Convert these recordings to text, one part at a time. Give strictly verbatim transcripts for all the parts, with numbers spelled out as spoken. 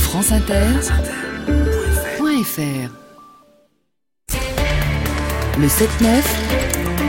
France Inter point F R. Le sept neuf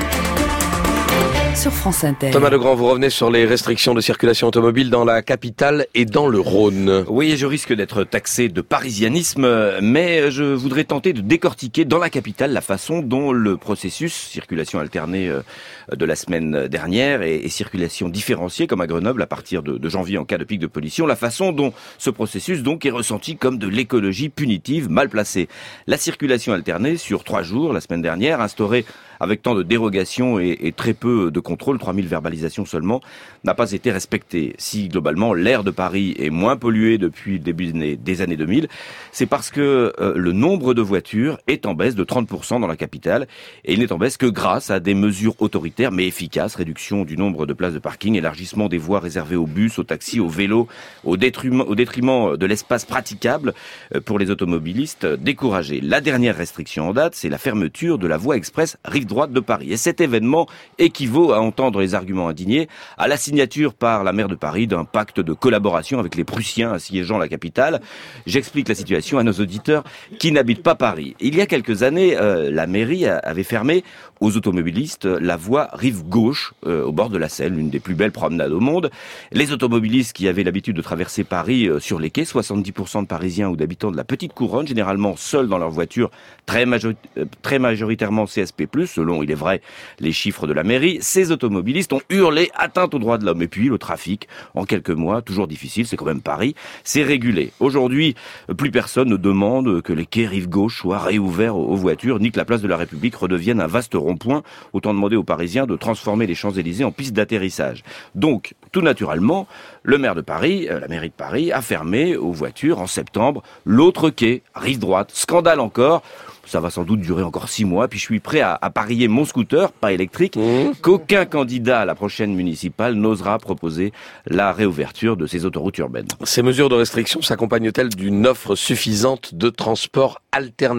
sur France Inter. Thomas Legrand, vous revenez sur les restrictions de circulation automobile dans la capitale et dans le Rhône. Oui, je risque d'être taxé de parisianisme, mais je voudrais tenter de décortiquer dans la capitale la façon dont le processus circulation alternée de la semaine dernière et, et circulation différenciée comme à Grenoble à partir de, de janvier en cas de pic de pollution, la façon dont ce processus donc est ressenti comme de l'écologie punitive mal placée. La circulation alternée sur trois jours la semaine dernière, instaurée avec tant de dérogations et, et très peu de contrôle, trois mille verbalisations seulement, n'a pas été respectée. Si globalement l'air de Paris est moins pollué depuis le début des années deux mille, c'est parce que euh, le nombre de voitures est en baisse de trente pour cent dans la capitale, et il n'est en baisse que grâce à des mesures autoritaires mais efficaces, réduction du nombre de places de parking, élargissement des voies réservées aux bus, aux taxis, aux vélos, au détriment, au détriment de l'espace praticable pour les automobilistes découragés. La dernière restriction en date, c'est la fermeture de la voie express rive droite de Paris. Et cet événement équivaut, à entendre les arguments indignés, à la signature par la maire de Paris d'un pacte de collaboration avec les Prussiens assiégeant la capitale. J'explique la situation à nos auditeurs qui n'habitent pas Paris. Il y a quelques années, euh, la mairie avait fermé aux automobilistes la voie rive gauche, euh, au bord de la Seine, l'une des plus belles promenades au monde. Les automobilistes qui avaient l'habitude de traverser Paris euh, sur les quais, soixante-dix pour cent de Parisiens ou d'habitants de la petite couronne, généralement seuls dans leur voiture, très, major- euh, très majoritairement C S P plus, selon, il est vrai, les chiffres de la mairie, ces automobilistes ont hurlé atteinte aux droits de l'homme. Et puis le trafic, en quelques mois, toujours difficile, c'est quand même Paris, c'est régulé. Aujourd'hui, plus personne ne demande que les quais rive gauche soient réouverts aux voitures, ni que la place de la République redevienne un vaste rond-point. Autant demander aux Parisiens de transformer les Champs-Élysées en piste d'atterrissage. Donc, tout naturellement, le maire de Paris, la mairie de Paris, a fermé aux voitures en septembre l'autre quai, rive droite. Scandale encore. Ça va sans doute durer encore six mois, puis je suis prêt à, à parier mon scooter, pas électrique, mmh. qu'aucun candidat à la prochaine municipale n'osera proposer la réouverture de ces autoroutes urbaines. Ces mesures de restriction s'accompagnent-elles d'une offre suffisante de transport alternatif ?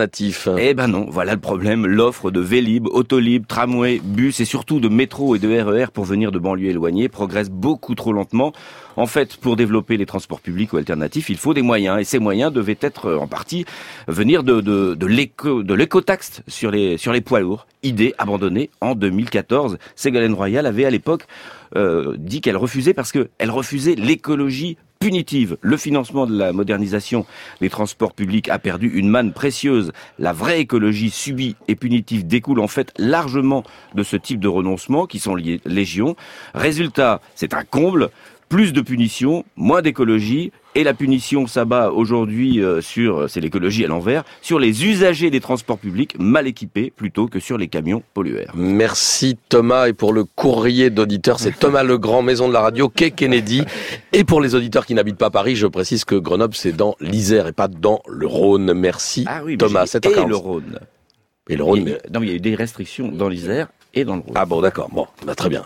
Eh ben non, voilà le problème. L'offre de Vélib, Autolib, tramway, bus et surtout de métro et de R E R pour venir de banlieues éloignées progresse beaucoup trop lentement. En fait, pour développer les transports publics ou alternatifs, il faut des moyens. Et ces moyens devaient être, en partie, venir de, de, de l'éco, de l'écotaxe sur les, sur les poids lourds. Idée abandonnée en deux mille quatorze. Ségolène Royal avait à l'époque euh, dit qu'elle refusait parce qu'elle refusait l'écologie punitive. Le financement de la modernisation des transports publics a perdu une manne précieuse. La vraie écologie subie et punitive découle en fait largement de ce type de renoncement qui sont liés légion. Résultat, c'est un comble. Plus de punition, moins d'écologie, et la punition s'abat aujourd'hui euh, sur, c'est l'écologie à l'envers, sur les usagers des transports publics mal équipés plutôt que sur les camions pollueurs. Merci Thomas, et pour le courrier d'auditeurs, c'est Thomas Legrand, Maison de la Radio, quai Kennedy. Et pour les auditeurs qui n'habitent pas Paris, je précise que Grenoble c'est dans l'Isère et pas dans le Rhône. Merci ah oui, Thomas. sept heures quarante. Et le Rhône. Et le Rhône. Mais... Non, mais il y a eu des restrictions dans l'Isère et dans le Rhône. Ah bon, d'accord. Bon, bah, très bien.